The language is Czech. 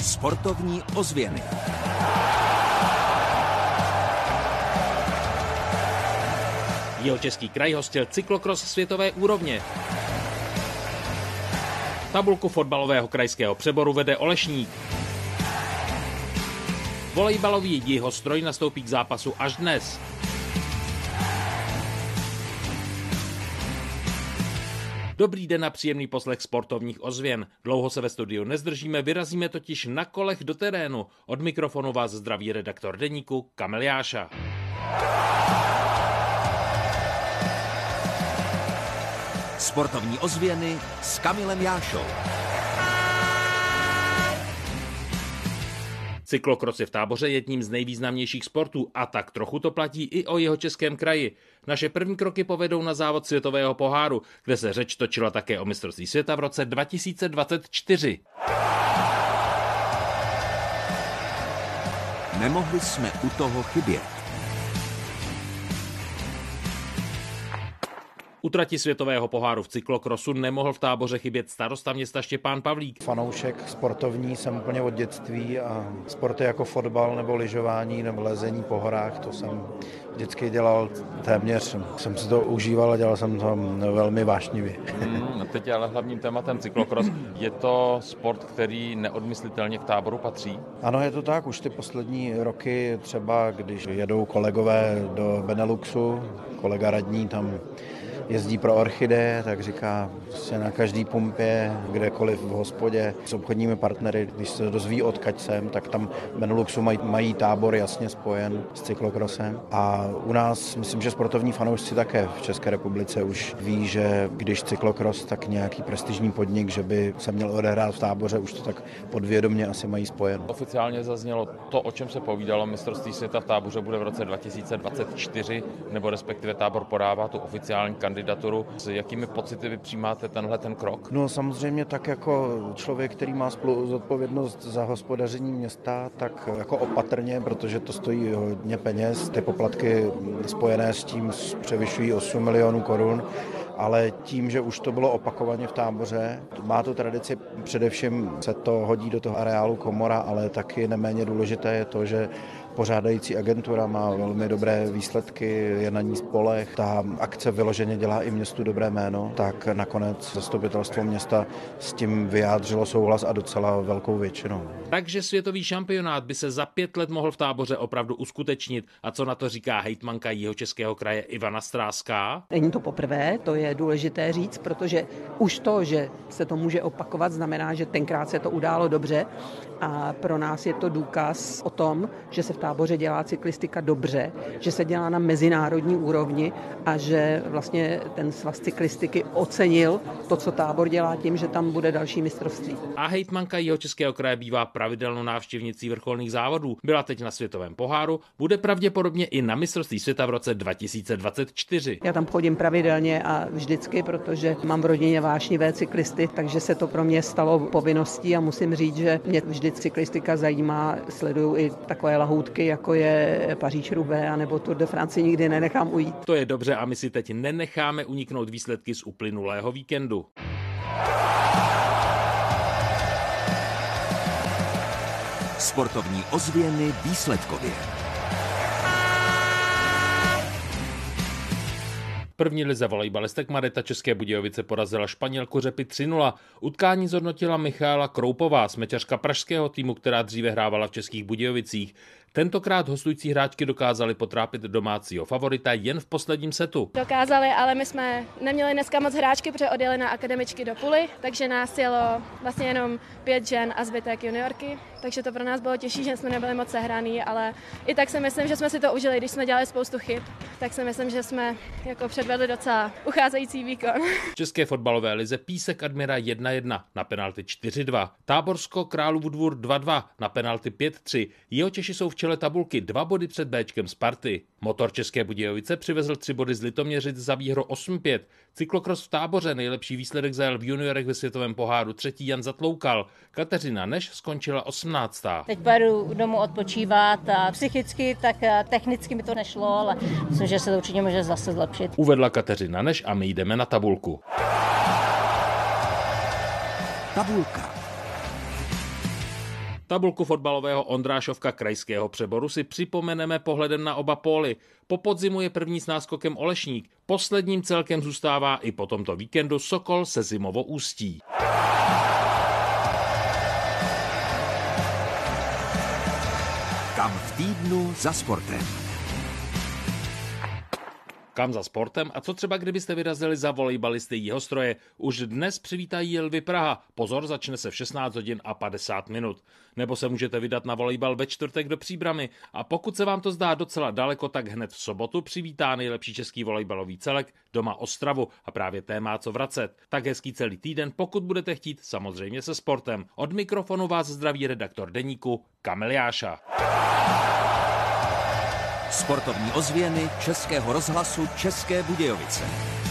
Sportovní ozvěny. Jihočeský kraj hostil cyklokros světové úrovně. Tabulku fotbalového krajského přeboru vede Olešník. Volejbalový Jihostroj nastoupí k zápasu až dnes. Dobrý den a příjemný poslech sportovních ozvěn. Dlouho se ve studiu nezdržíme, vyrazíme totiž na kolech do terénu. Od mikrofonu vás zdraví redaktor deníku Kamil Jáša. Sportovní ozvěny s Kamilem Jášou. Cyklokros je v Táboře jedním z nejvýznamnějších sportů a tak trochu to platí i o Jihočeském kraji. Naše první kroky povedou na závod světového poháru, kde se řeč točila také o mistrovství světa v roce 2024. Nemohli jsme u toho chybět. U trati světového poháru v cyklokrosu nemohl v Táboře chybět starosta města Štěpán Pavlík. Fanoušek sportovní jsem úplně od dětství a sporty jako fotbal nebo lyžování nebo lezení po horách, to jsem vždycky dělal téměř. Jsem si to užíval a dělal jsem to velmi vášnivě. Teď ale hlavním tématem cyklokros. Je to sport, který neodmyslitelně k Táboru patří? Ano, je to tak. Už ty poslední roky třeba, když jedou kolegové do Beneluxu, kolega radní tam jezdí pro orchideje, tak říká, prostě na každý pumpě, kdekoliv v hospodě s obchodními partnery, když se dozví odkaď jsem, tak tam Beneluxu mají Tábor jasně spojen s cyklokrosem. A u nás, myslím, že sportovní fanoušci také v České republice už ví, že když cyklokros, tak nějaký prestižní podnik, že by se měl odehrát v Táboře, už to tak podvědomě asi mají spojen. Oficiálně zaznělo to, o čem se povídalo, mistrovství světa v Táboře bude v roce 2024, nebo respektive Tábor podává tu oficiální kandidaturu. S jakými pocity vy přijímáte ten krok? No samozřejmě tak jako člověk, který má zodpovědnost za hospodaření města, tak jako opatrně, protože to stojí hodně peněz. Ty poplatky spojené s tím převyšují 8 milionů korun. Ale tím, že už to bylo opakovaně v Táboře, má to tradici, především se to hodí do toho areálu Komora, ale taky neméně důležité je to, že pořádající agentura má velmi dobré výsledky, je na ní spoleh. Ta akce vyloženě dělá i městu dobré jméno, tak nakonec zastupitelstvo města s tím vyjádřilo souhlas a docela velkou většinou. Takže světový šampionát by se za 5 let mohl v Táboře opravdu uskutečnit. A co na to říká hejtmanka Jihočeského kraje Ivana Stráská? Není to poprvé, to je důležité říct, protože už to, že se to může opakovat, znamená, že tenkrát se to událo dobře a pro nás je to důkaz o tom, že se v Táboře dělá cyklistika dobře, že se dělá na mezinárodní úrovni a že vlastně ten svaz cyklistiky ocenil to, co Tábor dělá tím, že tam bude další mistrovství. A hejtmanka Jihočeského kraje bývá pravidelnou návštěvnicí vrcholných závodů. Byla teď na světovém poháru, bude pravděpodobně i na mistrovství světa v roce 2024. Já tam chodím pravidelně a vždycky, protože mám v rodině vášnivé cyklisty, takže se to pro mě stalo povinností a musím říct, že mě vždy cyklistika zajímá, sleduju i takové lahoutky, jako je Paříž-Roubaix anebo Tour de France, nikdy nenechám ujít. To je dobře a my si teď nenecháme uniknout výsledky z uplynulého víkendu. Sportovní ozvěny výsledkově. První lize volejbalistek Mareta České Budějovice porazila Španělku Řepy 3-0. Utkání zhodnotila Michála Kroupová, smečařka pražského týmu, která dříve hrávala v Českých Budějovicích. Tentokrát hostující hráčky dokázaly potrápit domácího favorita jen v posledním setu. Dokázali, ale my jsme neměli dneska moc hráčky, protože odjeli na akademičky do Puly, takže nás jelo vlastně jenom 5 žen a zbytek juniorky. Takže to pro nás bylo těžší, že jsme nebyli moc sehraný, ale i tak si myslím, že jsme si to užili, když jsme dělali spoustu chyb, tak si myslím, že jsme jako předvedli docela ucházející výkon. V české fotbalové lize Písek Admira 1-1, na penalty 4-2. Táborsko Králův Dvůr 2-2, na penalty 5-3. Jihočeši jsou v čele tabulky 2 body před Béčkem Sparty. Motor České Budějovice přivezl 3 body z Litoměřic za výhru 8-5. Cyklokros v Táboře nejlepší výsledek zajel v juniorech ve světovém poháru, 3. Jan Zatloukal. Kateřina Neš skončila 18. Teď pojedu domů odpočívat a psychicky, tak technicky mi to nešlo, ale myslím, že se to určitě může zase zlepšit. Uvedla Kateřina Neš a my jdeme na tabulku. Tabulka. Tabulku fotbalového Ondrášovka krajského přeboru si připomeneme pohledem na oba póly. Po podzimu je první s náskokem Olešník. Posledním celkem zůstává i po tomto víkendu Sokol se Zimovo Ústí. Kam v týdnu za sportem. Kam za sportem a co třeba kdybyste vyrazili za volejbalisty Jihostroje? Už dnes přivítají Lvy Praha. Pozor, začne se v 16 hodin a 50 minut. Nebo se můžete vydat na volejbal ve čtvrtek do Příbrami. A pokud se vám to zdá docela daleko, tak hned v sobotu přivítá nejlepší český volejbalový celek doma Ostravu a právě téma co vracet. Tak hezký celý týden, pokud budete chtít, samozřejmě se sportem. Od mikrofonu vás zdraví redaktor deníku Kamil Jáša. Sportovní ozvěny Českého rozhlasu České Budějovice.